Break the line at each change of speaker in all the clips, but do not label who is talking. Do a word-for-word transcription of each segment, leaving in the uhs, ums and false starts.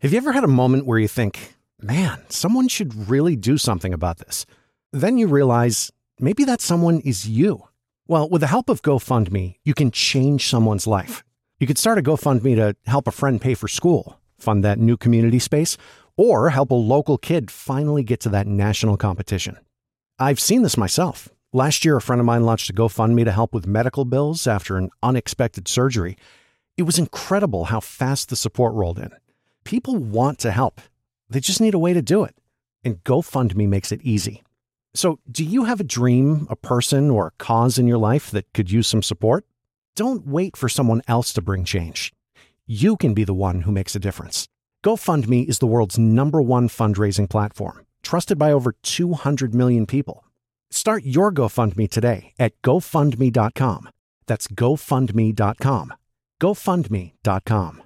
Have you ever had a moment where you think, man, someone should really do something about this? Then you realize maybe that someone is you. Well, with the help of GoFundMe, you can change someone's life. You could start a GoFundMe to help a friend pay for school, fund that new community space, or help a local kid finally get to that national competition. I've seen this myself. Last year, a friend of mine launched a GoFundMe to help with medical bills after an unexpected surgery. It was incredible how fast the support rolled in. People want to help. They just need a way to do it. And GoFundMe makes it easy. So, do you have a dream, a person, or a cause in your life that could use some support? Don't wait for someone else to bring change. You can be the one who makes a difference. GoFundMe is the world's number one fundraising platform, trusted by over two hundred million people. Start your GoFundMe today at GoFundMe dot com. That's GoFundMe dot com. GoFundMe dot com.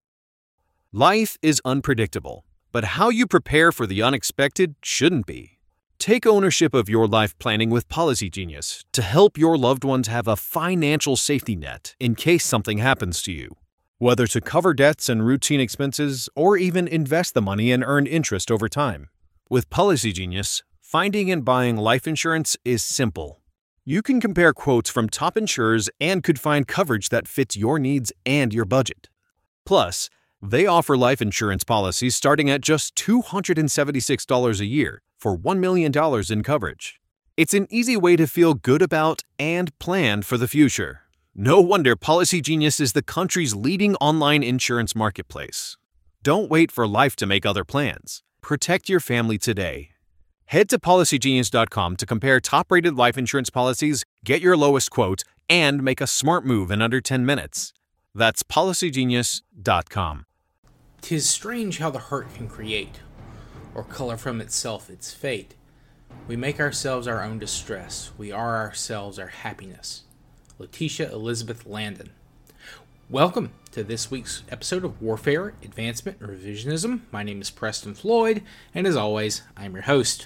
Life is unpredictable, but how you prepare for the unexpected shouldn't be. Take ownership of your life planning with Policy Genius to help your loved ones have a financial safety net in case something happens to you. Whether to cover debts and routine expenses or even invest the money and earn interest over time. With Policy Genius, finding and buying life insurance is simple. You can compare quotes from top insurers and could find coverage that fits your needs and your budget. Plus, they offer life insurance policies starting at just two hundred seventy-six dollars a year for one million dollars in coverage. It's an easy way to feel good about and plan for the future. No wonder Policy Genius is the country's leading online insurance marketplace. Don't wait for life to make other plans. Protect your family today. Head to Policy Genius dot com to compare top-rated life insurance policies, get your lowest quote, and make a smart move in under ten minutes. That's Policy Genius dot com.
'Tis strange how the heart can create, or color from itself its fate. We make ourselves our own distress. We are ourselves our happiness. Letitia Elizabeth Landon. Welcome to this week's episode of Warfare, Advancement, and Revisionism. My name is Preston Floyd, and as always, I'm your host.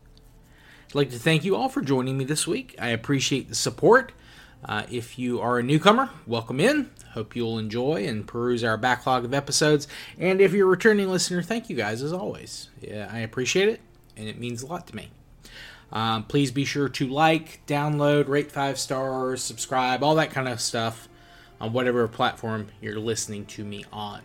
I'd like to thank you all for joining me this week. I appreciate the support. Uh, if you are a newcomer, welcome in. Hope you'll enjoy and peruse our backlog of episodes. And if you're a returning listener, thank you guys as always. Yeah, I appreciate it, and it means a lot to me. Um, please be sure to like, download, rate five stars, subscribe, all that kind of stuff on whatever platform you're listening to me on.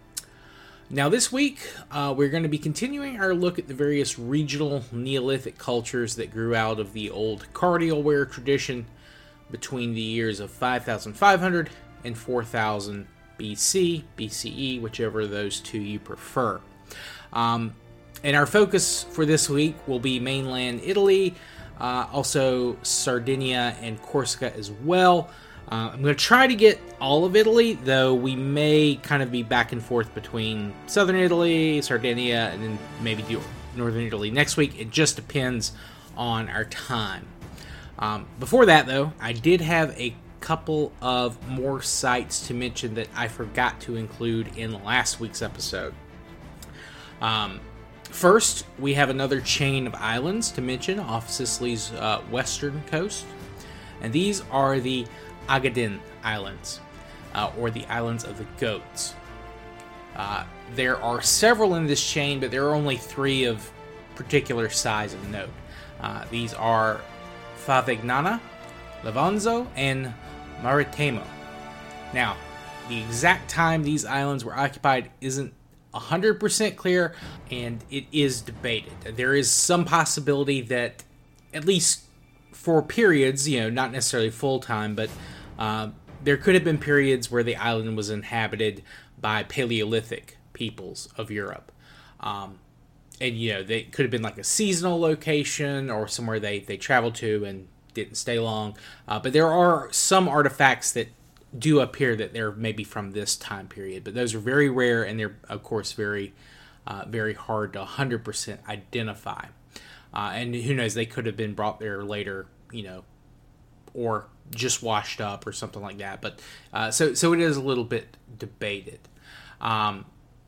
Now this week, uh, we're going to be continuing our look at the various regional Neolithic cultures that grew out of the old cardial wear tradition between the years of five thousand five hundred and four thousand B C, B C E, whichever of those two you prefer. Um, and our focus for this week will be mainland Italy, uh, also Sardinia and Corsica as well. Uh, I'm going to try to get all of Italy, though we may kind of be back and forth between southern Italy, Sardinia, and then maybe do northern Italy next week. It just depends on our time. Um, before that, though, I did have a couple of more sites to mention that I forgot to include in last week's episode. Um, first, we have another chain of islands to mention off Sicily's uh, western coast, and these are the Agadin Islands, uh, or the Islands of the Goats. Uh, there are several in this chain, but there are only three of particular size and note. Uh, these are Favignana, Levanzo, and Maritimo. Now, the exact time these islands were occupied isn't one hundred percent clear, and it is debated. There is some possibility that, at least for periods, you know, not necessarily full-time, but uh, there could have been periods where the island was inhabited by Paleolithic peoples of Europe. Um, and, you know, they could have been like a seasonal location or somewhere they, they traveled to and didn't stay long. Uh, but there are some artifacts that do appear that they're maybe from this time period. But those are very rare, and they're, of course, very, uh, very hard to one hundred percent identify. Uh, and who knows, they could have been brought there later, you know, or just washed up or something like that. But uh, so so it is a little bit debated. Um,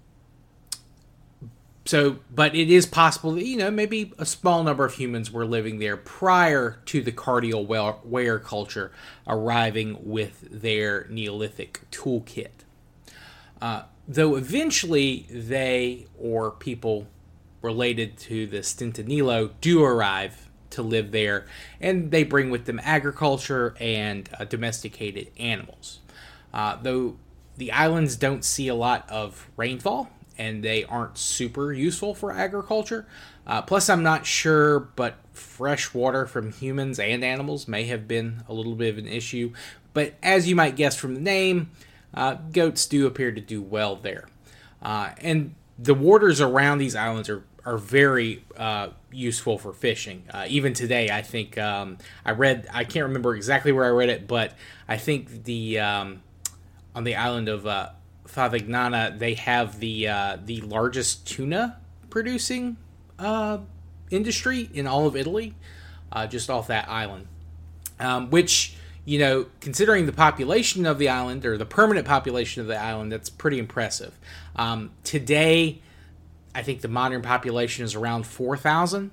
so, but it is possible that, you know, maybe a small number of humans were living there prior to the cardial wear culture arriving with their Neolithic toolkit. Uh, though eventually they or people related to the Stentanilo do arrive to live there, and they bring with them agriculture and uh, domesticated animals. Uh, though the islands don't see a lot of rainfall, and they aren't super useful for agriculture. Uh, plus, I'm not sure, but fresh water from humans and animals may have been a little bit of an issue. But as you might guess from the name, uh, goats do appear to do well there. Uh, and the waters around these islands are, are very uh, useful for fishing. Uh, even today, I think, um, I read, I can't remember exactly where I read it, but I think the um, on the island of uh, Favignana, they have the uh, the largest tuna producing uh, industry in all of Italy, uh, just off that island. Um, which, you know, considering the population of the island, or the permanent population of the island, that's pretty impressive. Um, today, I think the modern population is around four thousand,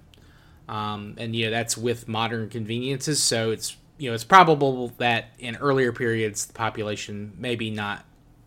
um, and you know that's with modern conveniences. So it's you know it's probable that in earlier periods the population maybe not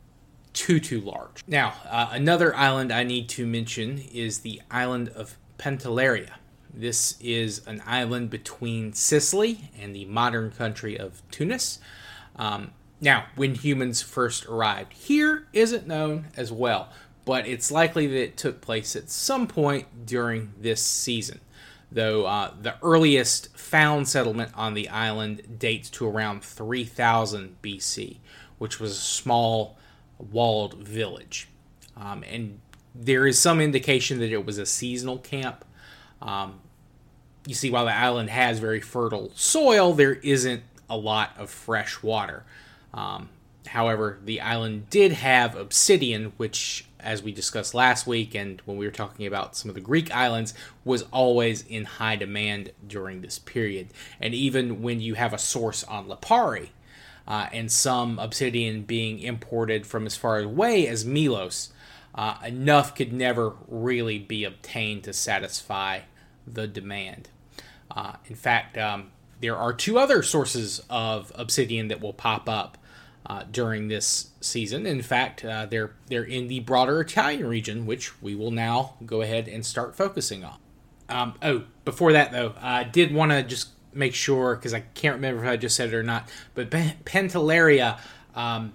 too, too large. Now, uh, another island I need to mention is the island of Pantelleria. This is an island between Sicily and the modern country of Tunis. Um, now, when humans first arrived here isn't known as well, but it's likely that it took place at some point during this season, though uh, the earliest found settlement on the island dates to around three thousand B C, which was a small walled village. Um, and there is some indication that it was a seasonal camp. Um, you see, while the island has very fertile soil, there isn't a lot of fresh water. Um, however, the island did have obsidian, which, as we discussed last week and when we were talking about some of the Greek islands, was always in high demand during this period. And even when you have a source on Lipari, Uh, and some obsidian being imported from as far away as Milos, uh, enough could never really be obtained to satisfy the demand. Uh, in fact, um, there are two other sources of obsidian that will pop up uh, during this season. In fact, uh, they're they're in the broader Italian region, which we will now go ahead and start focusing on. Um, oh, before that though, I did want to just make sure, because I can't remember if I just said it or not, but Pantelleria, um,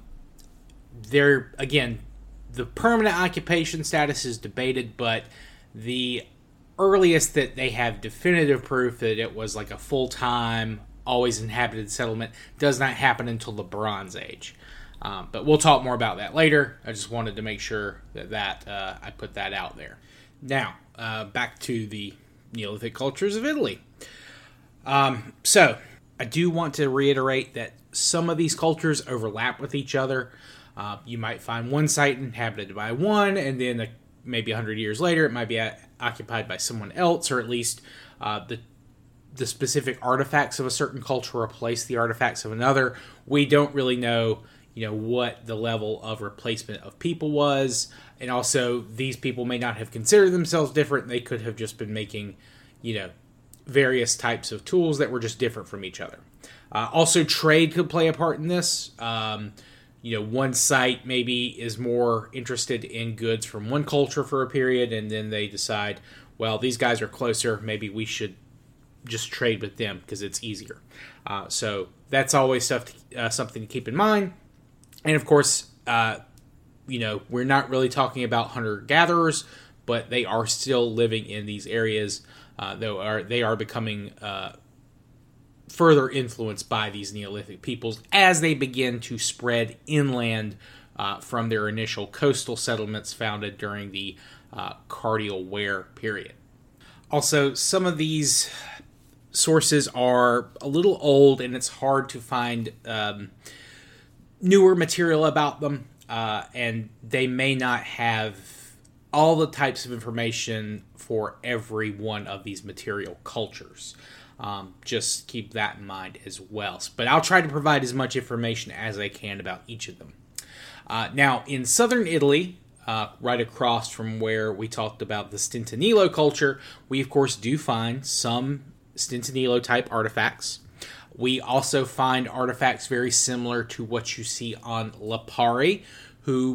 they're, again, the permanent occupation status is debated, but the earliest that they have definitive proof that it was like a full-time, always inhabited settlement does not happen until the Bronze Age. Um, but we'll talk more about that later. I just wanted to make sure that, that uh, I put that out there. Now, uh, back to the Neolithic cultures of Italy. Um, so, I do want to reiterate that some of these cultures overlap with each other. Uh, you might find one site inhabited by one, and then a, maybe one hundred years later it might be a, occupied by someone else, or at least uh, the the specific artifacts of a certain culture replace the artifacts of another. We don't really know, you know, what the level of replacement of people was, and also these people may not have considered themselves different. They could have just been making, you know, various types of tools that were just different from each other. Uh, also, trade could play a part in this. Um, you know, one site maybe is more interested in goods from one culture for a period, and then they decide, well, these guys are closer, maybe we should just trade with them because it's easier. Uh, so that's always stuff to, uh, something to keep in mind. And of course, uh, you know, we're not really talking about hunter-gatherers, but they are still living in these areas. Uh, though are they are becoming uh, further influenced by these Neolithic peoples as they begin to spread inland uh, from their initial coastal settlements founded during the uh, Cardial Ware period. Also, some of these sources are a little old, and it's hard to find um, newer material about them, uh, and they may not have all the types of information for every one of these material cultures. Um, just keep that in mind as well. But I'll try to provide as much information as I can about each of them. Uh, now, in southern Italy, uh, right across from where we talked about the Stentanilo culture, we of course do find some Stentanilo type artifacts. We also find artifacts very similar to what you see on Lipari, who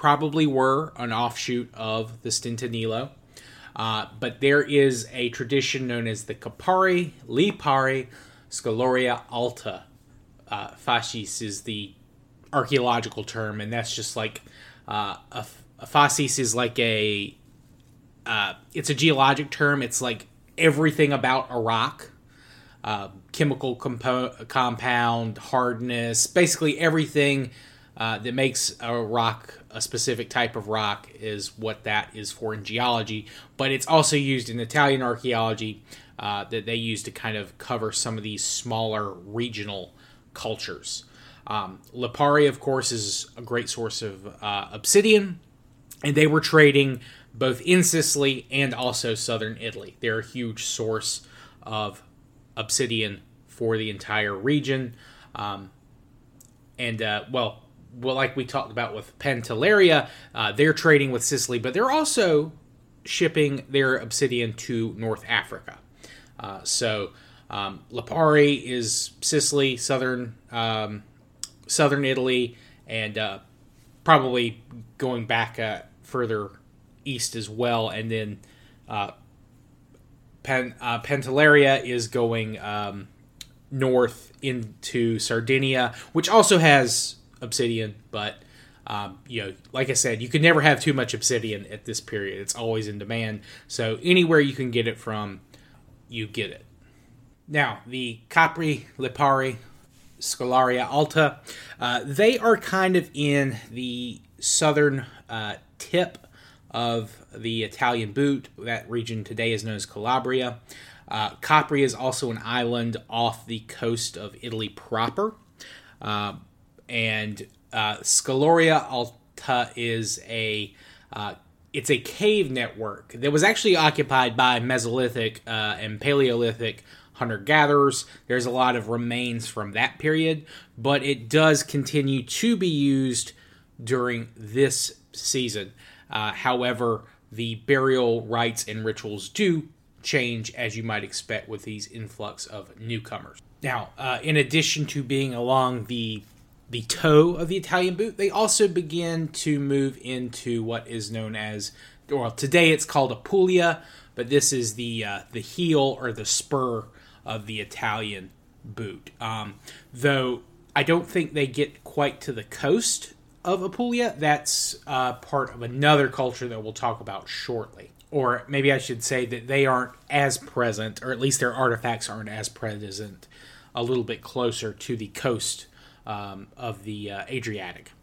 probably were an offshoot of the Stentanilo. Uh, but there is a tradition known as the Capari, Lipari, Scaloria Alta. Uh, fasces is the archaeological term, and that's just like uh, a, a fasces is like a uh, it's a geologic term. It's like everything about a rock, uh, chemical compo- compound, hardness, basically everything uh, that makes a rock a specific type of rock is what that is for in geology. But it's also used in Italian archaeology uh, that they use to kind of cover some of these smaller regional cultures. Um, Lipari, of course, is a great source of uh, obsidian, and they were trading both in Sicily and also southern Italy. They're a huge source of obsidian for the entire region. Um, and, uh, well, well, like we talked about with Pantelleria, uh, they're trading with Sicily, but they're also shipping their obsidian to North Africa. Uh, so um, Lipari is Sicily, southern um, southern Italy, and uh, probably going back uh, further east as well. And then uh, Pan, uh, Pantelleria is going um, north into Sardinia, which also has obsidian, but um, you know, like I said, you can never have too much obsidian at this period. It's always in demand. So anywhere you can get it from, you get it. Now, the Capri, Lipari, Scaloria Alta, uh, they are kind of in the southern uh, tip of the Italian boot. That region today is known as Calabria. Uh, Capri is also an island off the coast of Italy proper. Uh, and uh, Scaloria Alta is a uh, it's a cave network that was actually occupied by Mesolithic uh, and Paleolithic hunter-gatherers. There's a lot of remains from that period, but it does continue to be used during this season. Uh, however, the burial rites and rituals do change, as you might expect with these influx of newcomers. Now, uh, in addition to being along the the toe of the Italian boot, they also begin to move into what is known as, well, today it's called Apulia, but this is the uh, the heel or the spur of the Italian boot. Um, though I don't think they get quite to the coast of Apulia. That's uh, part of another culture that we'll talk about shortly. Or maybe I should say that they aren't as present, or at least their artifacts aren't as present, a little bit closer to the coast um, of the uh, Adriatic.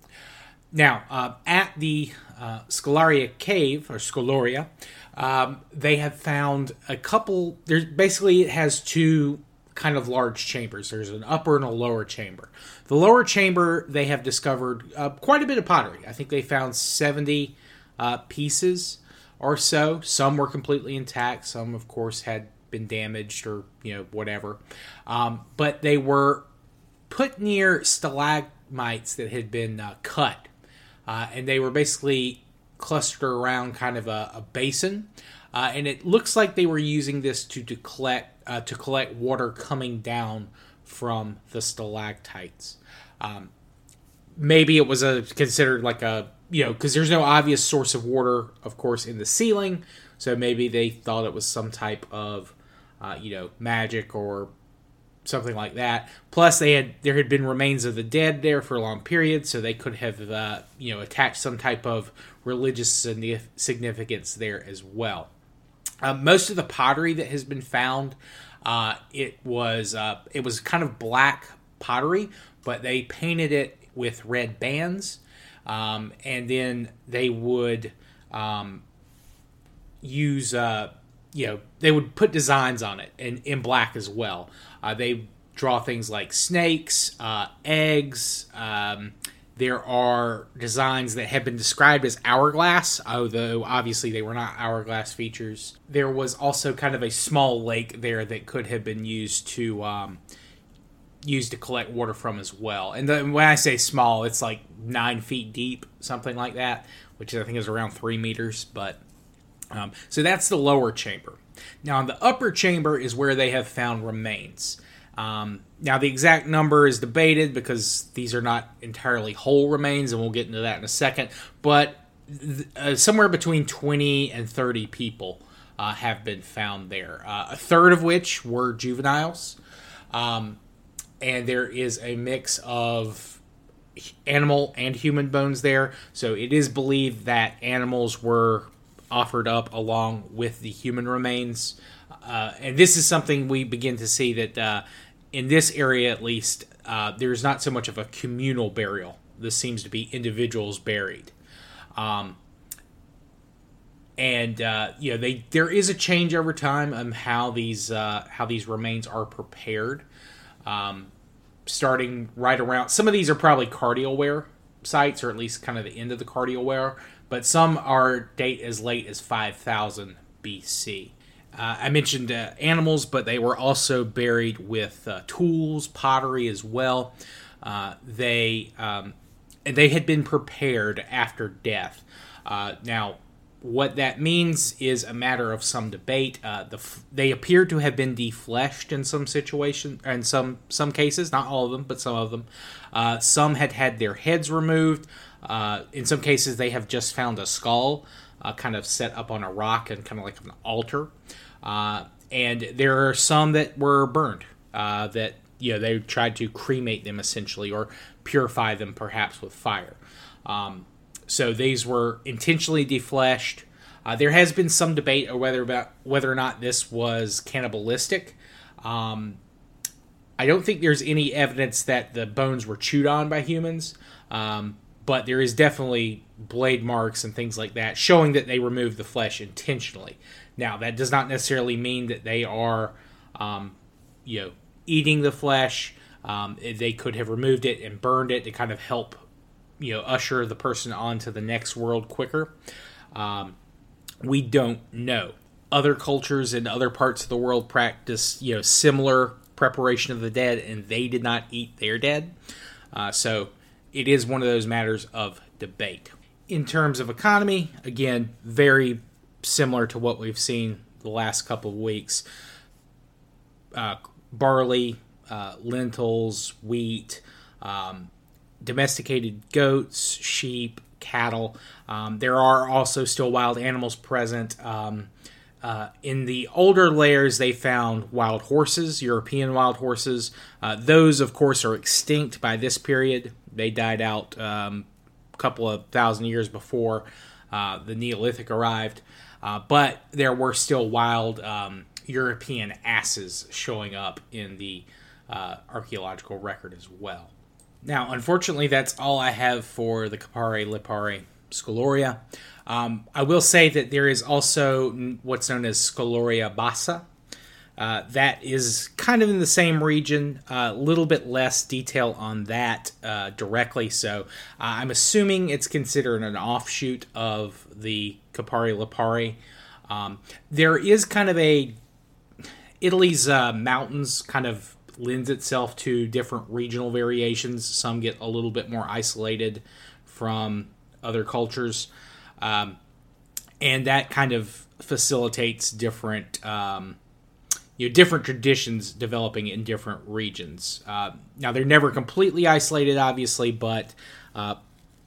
Now, uh, at the uh, Scalaria Cave, or Scaloria, um, they have found a couple, there's basically it has two kind of large chambers. There's an upper and a lower chamber. The lower chamber, they have discovered uh, quite a bit of pottery. I think they found seventy uh, pieces or so. Some were completely intact. Some, of course, had been damaged or, you know, whatever. Um, but they were put near stalagmites that had been uh, cut. Uh, and they were basically clustered around kind of a, a basin. Uh, and it looks like they were using this to, to collect uh, to collect water coming down from the stalactites. Um, maybe it was a considered like a, you know, because there's no obvious source of water, of course, in the ceiling. So maybe they thought it was some type of, uh, you know, magic or something like that. Plus, they had there had been remains of the dead there for a long period, so they could have, uh, you know, attached some type of religious significance there as well. Uh, most of the pottery that has been found, uh, it was uh, it was kind of black pottery, but they painted it with red bands, um, and then they would um, use, uh, you know, they would put designs on it in, in black as well. Uh, they draw things like snakes, uh, eggs. Um, there are designs that have been described as hourglass, although obviously they were not hourglass features. There was also kind of a small lake there that could have been used to um, used to collect water from as well. And the, when I say small, it's like nine feet deep, something like that, which I think is around three meters. But um, so that's the lower chamber. Now, in the upper chamber is where they have found remains. Um, now, the exact number is debated because these are not entirely whole remains, and we'll get into that in a second. But th- uh, somewhere between twenty and thirty people uh, have been found there, uh, a third of which were juveniles. Um, and there is a mix of animal and human bones there. So it is believed that animals were offered up along with the human remains. Uh, and this is something we begin to see that uh, in this area, at least, uh, there's not so much of a communal burial. This seems to be individuals buried. Um, and, uh, you know, they there is a change over time on how these, uh, how these remains are prepared. Um, starting right around, some of these are probably cardial wear sites, or at least kind of the end of the cardial wear, but some are date as late as five thousand B C. Uh, I mentioned uh, animals, but they were also buried with uh, tools, pottery as well. Uh, they um, they had been prepared after death. Uh, now, what that means is a matter of some debate. Uh, the they appear to have been defleshed in some situations, in some some cases, not all of them, but some of them. Uh, some had had their heads removed. Uh, in some cases, they have just found a skull, uh, kind of set up on a rock and kind of like an altar. Uh, and there are some that were burned, uh, that, you know, they tried to cremate them essentially, or purify them perhaps with fire. Um, so these were intentionally defleshed. Uh, there has been some debate or whether about whether or not this was cannibalistic. Um, I don't think there's any evidence that the bones were chewed on by humans, um, but there is definitely blade marks and things like that showing that they removed the flesh intentionally. Now, that does not necessarily mean that they are, um, you know, eating the flesh. Um, they could have removed it and burned it to kind of help, you know, usher the person onto the next world quicker. Um, we don't know. Other cultures in other parts of the world practice, you know, similar preparation of the dead, and they did not eat their dead. Uh, so it is one of those matters of debate. In terms of economy, again, very similar to what we've seen the last couple of weeks. Uh, barley, uh, lentils, wheat, um, domesticated goats, sheep, cattle. Um, there are also still wild animals present. Um, uh, in the older layers, they found wild horses, European wild horses. Uh, those, of course, are extinct by this period. They died out um, a couple of thousand years before uh, the Neolithic arrived. Uh, but there were still wild um, European asses showing up in the uh, archaeological record as well. Now, unfortunately, that's all I have for the Capare Lipare Scoloria. Um, I will say that there is also what's known as Scoloria Bassa. Uh, that is kind of in the same region, a uh, little bit less detail on that uh, directly. So uh, I'm assuming it's considered an offshoot of the Capare Lipare. Um, there is kind of a Italy's uh, mountains kind of lends itself to different regional variations. Some get a little bit more isolated from other cultures, um, and that kind of facilitates different. Um, You know, different traditions developing in different regions. Uh, now, they're never completely isolated, obviously, but uh,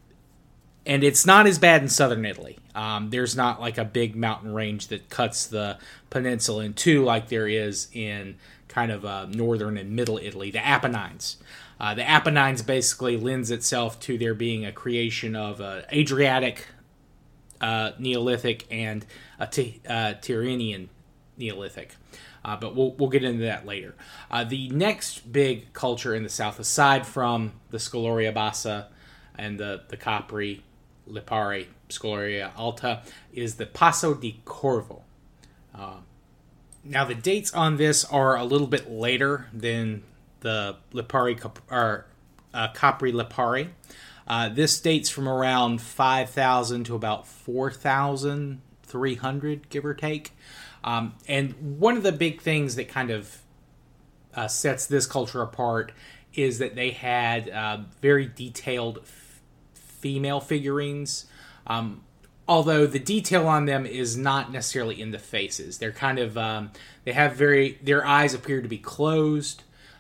and it's not as bad in southern Italy. Um, there's not like a big mountain range that cuts the peninsula in two like there is in kind of uh, northern and middle Italy, the Apennines. Uh, the Apennines basically lends itself to there being a creation of uh, Adriatic uh, Neolithic and a T- uh, Tyrrhenian Neolithic. Uh, but we'll we'll get into that later. Uh, the next big culture in the south, aside from the Scoloria Bassa and the, the Capri Lipare Scoloria Alta, is the Passo di Corvo. Uh, now, the dates on this are a little bit later than the Lipari or uh, Capri Lipare. Uh, this dates from around five thousand to about four thousand three hundred, give or take. Um, and one of the big things that kind of uh, sets this culture apart is that they had uh, very detailed f- female figurines. Um, although the detail on them is not necessarily in the faces. They're kind of, um, they have very, their eyes appear to be closed.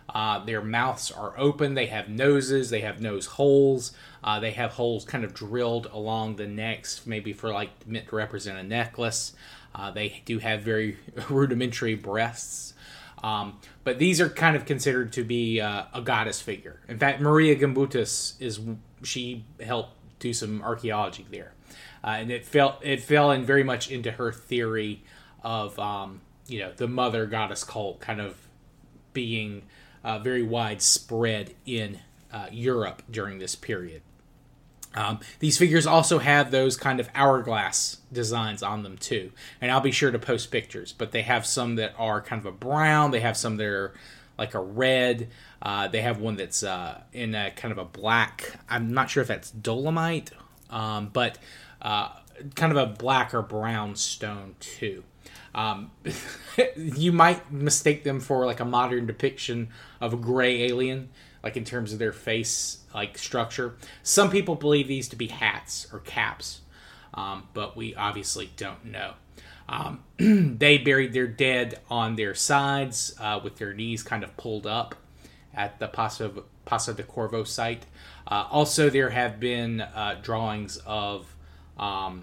Uh, their mouths are open. They have noses. They have nose holes. Uh, they have holes kind of drilled along the necks, maybe for like meant to represent a necklace. Uh, they do have very rudimentary breasts. Um, but these are kind of considered to be uh, a goddess figure. In fact, Maria Gimbutas is she helped do some archaeology there, uh, and it fell it fell in very much into her theory of um, you know the mother goddess cult kind of being uh, very widespread in uh, Europe during this period. Um, these figures also have those kind of hourglass designs on them too, and I'll be sure to post pictures. But they have some that are kind of a brown. They have some that are like a red. Uh, they have one that's uh, in a kind of a black. I'm not sure if that's dolomite, um, but uh, kind of a black or brown stone too. Um, you might mistake them for like a modern depiction of a gray alien, like in terms of their face like structure. Some people believe these to be hats or caps, um, but we obviously don't know. Um, they buried their dead on their sides uh, with their knees kind of pulled up at the Passo, Passo de Corvo site. Uh, also, there have been uh, drawings of um,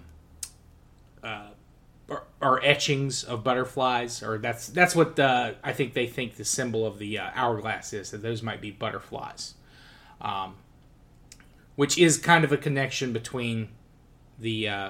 uh, or, or etchings of butterflies, or that's that's what the, I think they think the symbol of the uh, hourglass is, that those might be butterflies, um, which is kind of a connection between the uh,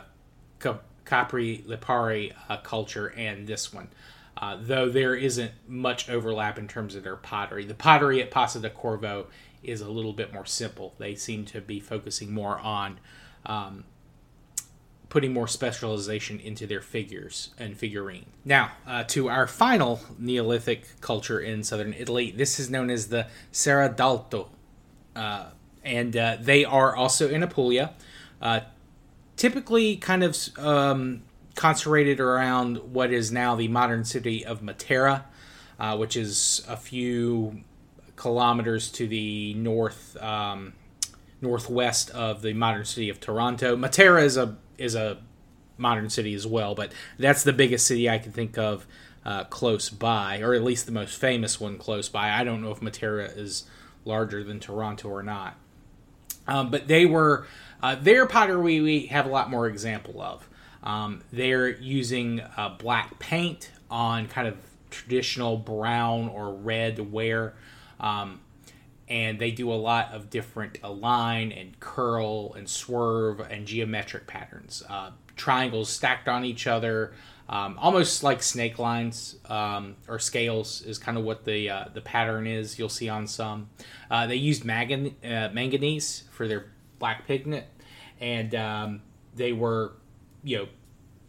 Capri Lipari uh, culture and this one, uh, though there isn't much overlap in terms of their pottery. The pottery at Passo de Corvo is a little bit more simple. They seem to be focusing more on um, putting more specialization into their figures and figurine. Now, uh, to our final Neolithic culture in southern Italy. This is known as the Serra d'Alto, uh, and uh, they are also in Apulia, uh, typically kind of um, concentrated around what is now the modern city of Matera, uh, which is a few kilometers to the north um, northwest of the modern city of Taranto. Matera is a is a modern city as well, but that's the biggest city I can think of uh, close by, or at least the most famous one close by. I don't know if Matera is larger than Taranto or not. Um, but they were, uh, their pottery we have a lot more example of. Um, they're using uh, black paint on kind of traditional brown or red ware. Um, and they do a lot of different align and curl and swerve and geometric patterns. Uh, triangles stacked on each other, um, almost like snake lines um, or scales is kind of what the uh, the pattern is. You'll see on some. Uh, they used mangan- uh, manganese for their black pigment, and um, they were, you know,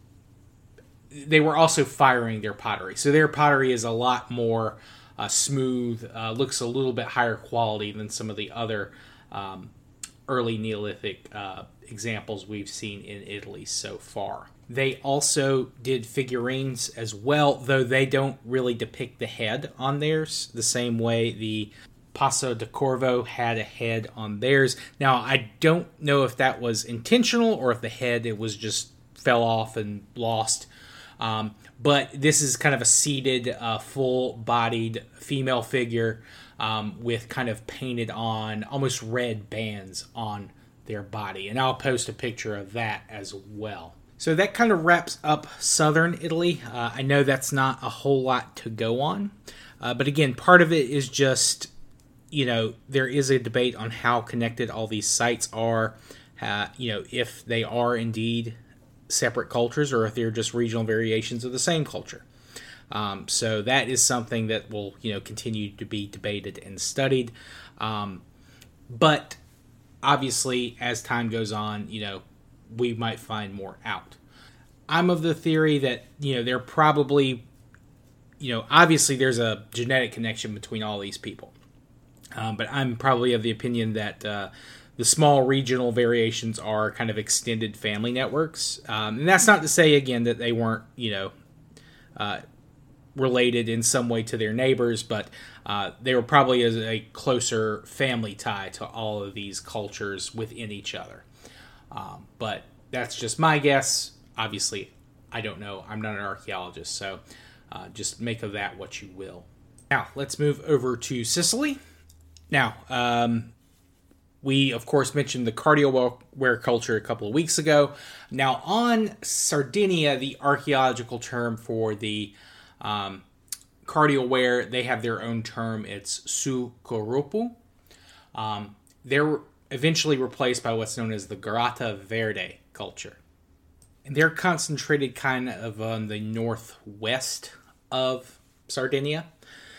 they were also firing their pottery. So their pottery is a lot more uh, smooth, uh, looks a little bit higher quality than some of the other um, early Neolithic uh, examples we've seen in Italy so far. They also did figurines as well, though they don't really depict the head on theirs the same way the Passo de Corvo had a head on theirs. Now, I don't know if that was intentional or if the head it was just fell off and lost. Um, but this is kind of a seated, uh, full-bodied female figure um, with kind of painted on almost red bands on their body. And I'll post a picture of that as well. So that kind of wraps up southern Italy. Uh, I know that's not a whole lot to go on. Uh, but again, part of it is just, you know, there is a debate on how connected all these sites are. Uh, you know, if they are indeed separate cultures or if they're just regional variations of the same culture. Um, so that is something that will, you know, continue to be debated and studied. Um, but obviously, as time goes on, you know, we might find more out. I'm of the theory that, you know, they're probably, you know, obviously there's a genetic connection between all these people. Um, but I'm probably of the opinion that uh, the small regional variations are kind of extended family networks. Um, and that's not to say, again, that they weren't, you know, uh, related in some way to their neighbors, but uh, they were probably as a closer family tie to all of these cultures within each other. Um, but that's just my guess. Obviously, I don't know. I'm not an archaeologist, so uh, just make of that what you will. Now, let's move over to Sicily. Now, um, we, of course, mentioned the cardio wear culture a couple of weeks ago. Now, on Sardinia, the archaeological term for the um, cardio wear, they have their own term. It's su corpo. Um, they're eventually replaced by what's known as the Garata Verde culture. And they're concentrated kind of on the northwest of Sardinia.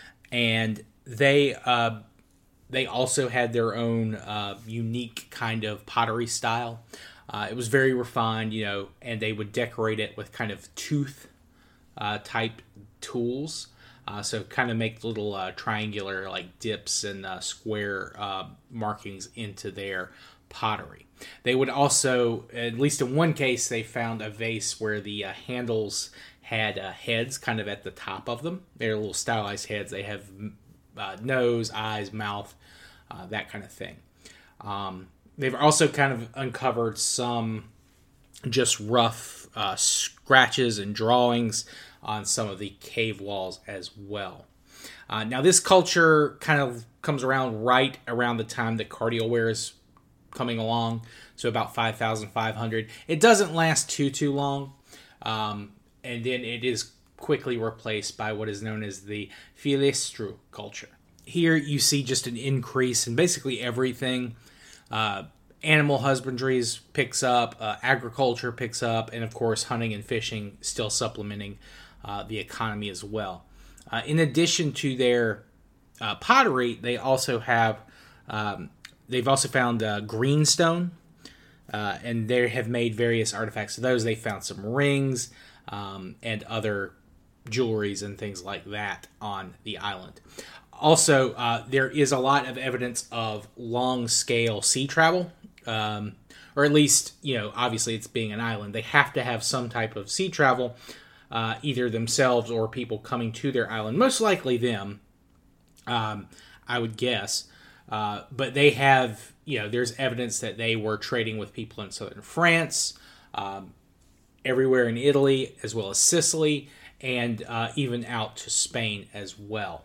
And they uh, they also had their own uh, unique kind of pottery style. Uh, it was very refined, you know, and they would decorate it with kind of tooth uh, type tools. Uh, so kind of make little uh, triangular like dips and uh, square uh, markings into their pottery. They would also, at least in one case, they found a vase where the uh, handles had uh, heads kind of at the top of them. They're little stylized heads. They have uh, nose, eyes, mouth, uh, that kind of thing. Um, they've also kind of uncovered some just rough uh, scratches and drawings on some of the cave walls as well. Uh, now, this culture kind of comes around right around the time that cardio wear is coming along, so about five thousand five hundred. It doesn't last too, too long. Um, And then it is quickly replaced by what is known as the Filistru culture. Here you see just an increase in basically everything. Uh, animal husbandry picks up, uh, agriculture picks up, and of course hunting and fishing still supplementing uh, the economy as well. Uh, in addition to their uh, pottery, they also have um, they've also found uh, greenstone, uh, and they have made various artifacts of those. They found some rings. Um, and other jewelries and things like that on the island. Also, uh, there is a lot of evidence of long-scale sea travel, um, or at least, you know, obviously it's being an island. They have to have some type of sea travel, uh, either themselves or people coming to their island. Most likely them, um, I would guess. Uh, but they have, you know, there's evidence that they were trading with people in southern France, um, everywhere in Italy, as well as Sicily, and uh, even out to Spain as well.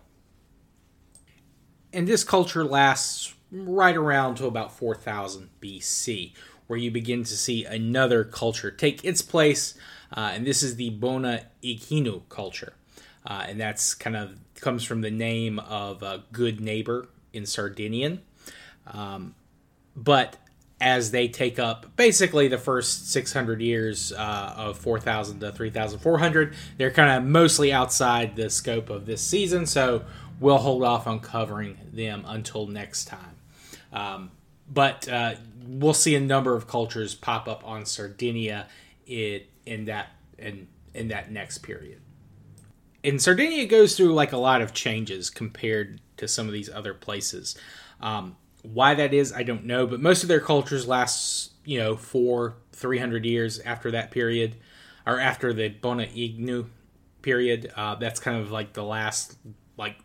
And this culture lasts right around to about four thousand B C, where you begin to see another culture take its place, uh, and this is the Bona Icinu culture. Uh, and that's kind of comes from the name of a good neighbor in Sardinian. Um, but as they take up basically the first six hundred years uh, of four thousand to three thousand four hundred. They're kind of mostly outside the scope of this season, so we'll hold off on covering them until next time. Um, but uh, we'll see a number of cultures pop up on Sardinia in, in that in, in that next period. And Sardinia goes through like a lot of changes compared to some of these other places. Um, Why that is, I don't know, but most of their cultures last, you know, four, three hundred years after that period, or after the Bona Icinu period. Uh, that's kind of like the last, like,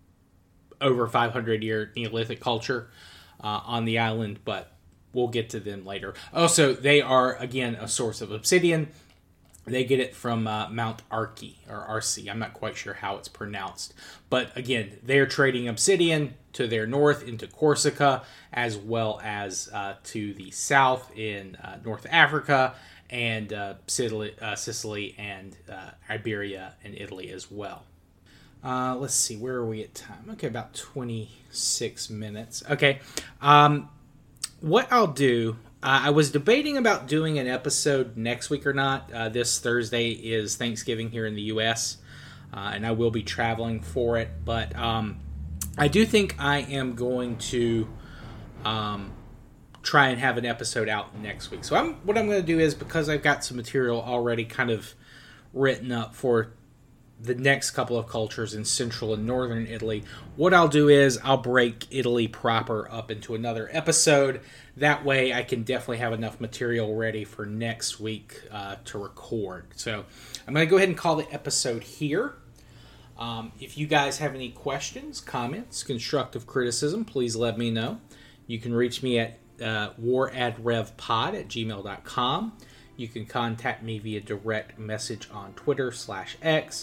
over five hundred year Neolithic culture uh, on the island, but we'll get to them later. Also, they are, again, a source of obsidian. They get it from uh, Mount Arki, or Arci. I'm not quite sure how it's pronounced. But again, they're trading obsidian to their north into Corsica, as well as uh, to the south in uh, North Africa, and uh, Sicily, uh, Sicily and uh, Iberia and Italy as well. Uh, let's see, where are we at time? Okay, about twenty-six minutes. Okay, um, what I'll do... Uh, I was debating about doing an episode next week or not. Uh, this Thursday is Thanksgiving here in the U S, uh, and I will be traveling for it. But um, I do think I am going to um, try and have an episode out next week. So I'm, what I'm going to do is, because I've got some material already kind of written up for the next couple of cultures in central and northern Italy, what I'll do is I'll break Italy proper up into another episode. That way I can definitely have enough material ready for next week uh, to record. So I'm going to go ahead and call the episode here. Um, if you guys have any questions, comments, constructive criticism, please let me know. You can reach me at uh, waradrevpod at gmail dot com. You can contact me via direct message on Twitter slash X,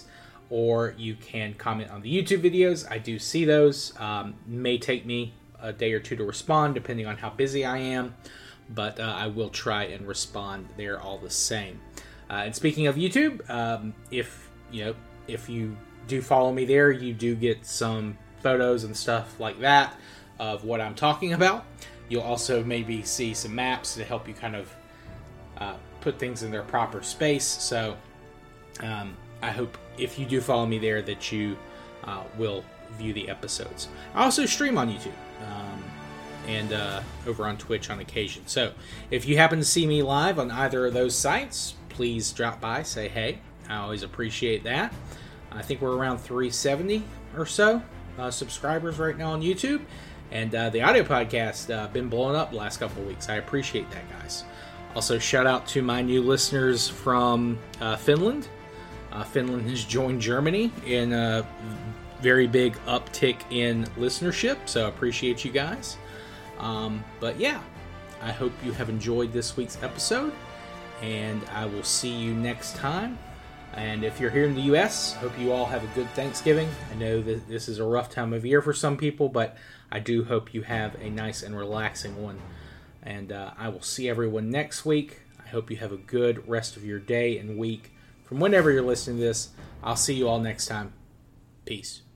or you can comment on the YouTube videos. I do see those. Um, may take me a day or two to respond, depending on how busy I am, but uh, I will try and respond there all the same. Uh, and speaking of YouTube, um, if you know, if you do follow me there, you do get some photos and stuff like that of what I'm talking about. You'll also maybe see some maps to help you kind of uh, put things in their proper space. So um, I hope if you do follow me there that you uh, will view the episodes. I also stream on YouTube um, and uh, over on Twitch on occasion. So if you happen to see me live on either of those sites, please drop by, say hey. I always appreciate that. I think we're around three seventy or so uh, subscribers right now on YouTube. And uh, the audio podcast uh, been blowing up the last couple of weeks. I appreciate that, guys. Also, shout out to my new listeners from uh, Finland. Uh, Finland has joined Germany in a very big uptick in listenership, so I appreciate you guys. Um, but yeah, I hope you have enjoyed this week's episode, and I will see you next time. And if you're here in the U S, hope you all have a good Thanksgiving. I know that this is a rough time of year for some people, but I do hope you have a nice and relaxing one. And uh, I will see everyone next week. I hope you have a good rest of your day and week. From whenever you're listening to this, I'll see you all next time. Peace.